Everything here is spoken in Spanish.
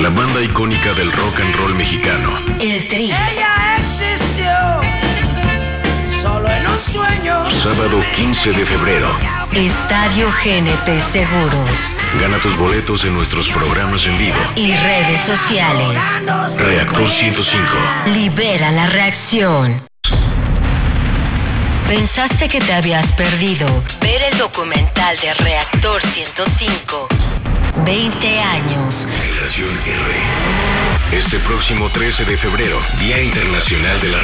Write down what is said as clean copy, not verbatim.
la banda icónica del rock and roll mexicano. El Tri. Ella existió solo en un sueño. Sábado 15 de febrero. Estadio GNP Seguros. Gana tus boletos en nuestros programas en vivo y redes sociales. Reactor 105. Libera la reacción. ¿Pensaste que te habías perdido ver el documental de Reactor 105? 20 años. Generación R. Este próximo 13 de febrero, Día Internacional de la